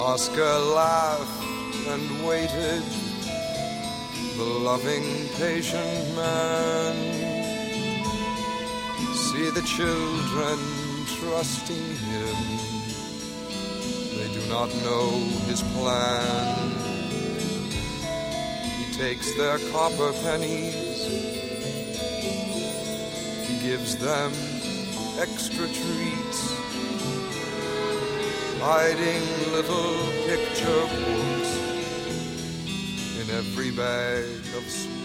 Oscar laughed and waited, the loving, patient man. See the children trusting him, they do not know his plan. He takes their copper pennies, he gives them extra treats, hiding little picture books in every bag of sweets.